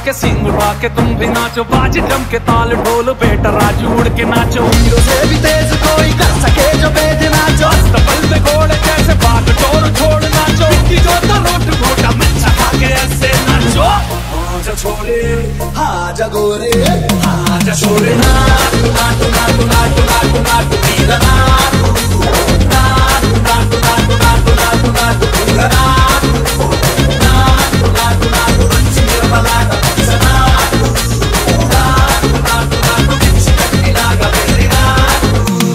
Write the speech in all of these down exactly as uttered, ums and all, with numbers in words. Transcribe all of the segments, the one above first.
के सींग उठा के तुम भी नाचो, बाज जम के ताल ढोल बेटा राजू उड़ के नाचो। हीरो से भी तेज कोई कर सके जो बेद नाचो, अस्तबल पे घोड़े जैसे बाग टोर छोड़ नाचो, की जो तो रोट घोटा मिर्चा खा के ऐसे नाचो। आजा छोरे आजा गोरे आजा छोरे नाटू नाटू नाटू नाटू नाटू नाटू नीला नाटू नाटू नाटू नाटू नाटू नाटू नाटू नीला नाटू नाटू नाटू नाटू मंची मेरा बलागा पिंचा नाटू नाटू नाटू नाटू पिंची कट्टी लागा मेरी नाटू।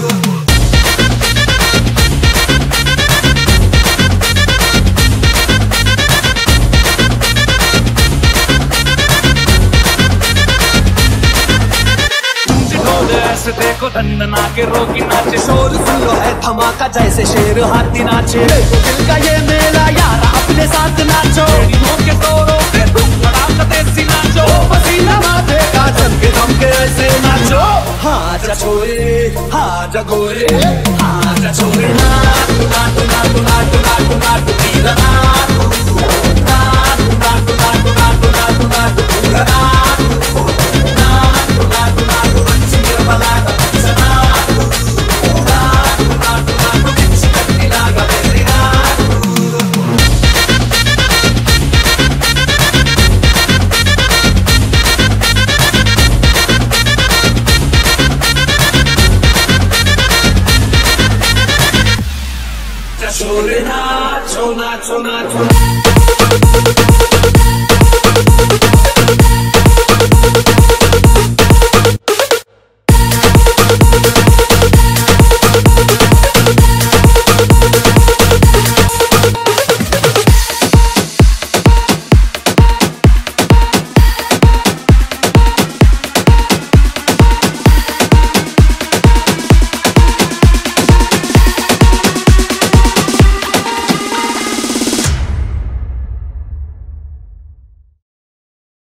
ऐसे देखो दंदना के रोगी नाचे, शोर सुन लो है धमाका जैसे शेर हाथी नाचे, दिल का ये मेला यार अपने साथ नाचो। हीरो के तोरों पे तुम धड़ाका देसी नाचो, पसीना माथे का चमके धमके ऐसे नाचो। आजा छोरे आजा गोरे आजा छोरे नाटू नाटू नाटू नाटू नाटू नाटू नीला नाटू नाटू नाटू नाटू नाटू नाटू नाटू नीला नाटू नाटू नाटू नाटू मंची मेरा बलागा पिंचा नाटू नाटू नाटू नाटू पिंची कट्टी लागा मेरी नाटू। छोरे नाचो नाचो नाचो